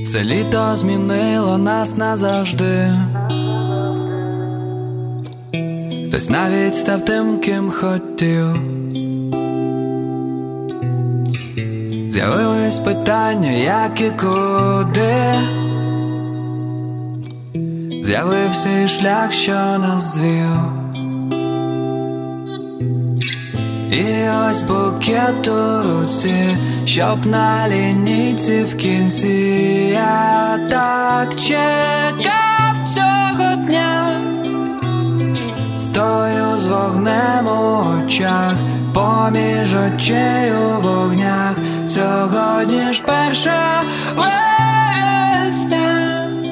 Це літо змінило нас назавжди. Хтось навіть став тим, ким хотів. З'явились питання, як і куди. З'явився і шлях, що нас звів. І ось букет у руці, щоб на лінійці в кінці. Я так чекав цього дня. Стою з вогнем у очах, поміж очей у вогнях. Сьогодні ж 1 вересня.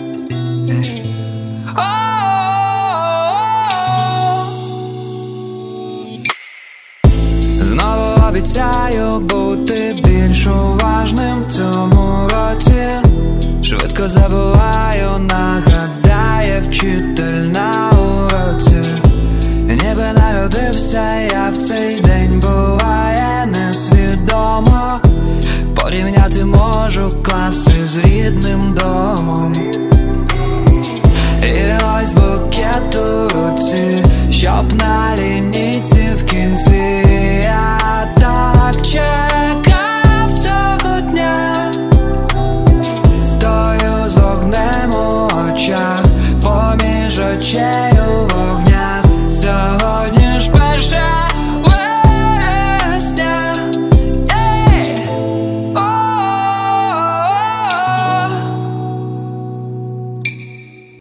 Знову обіцяю бути більш уважним в цьому році. Швидко забуваю, нагадає вчитель на уроці. Ніби народився я в цей день, буває несвідомо. Порівняти можу класи з рідним домом. І ось букет у руці, щоб на лінії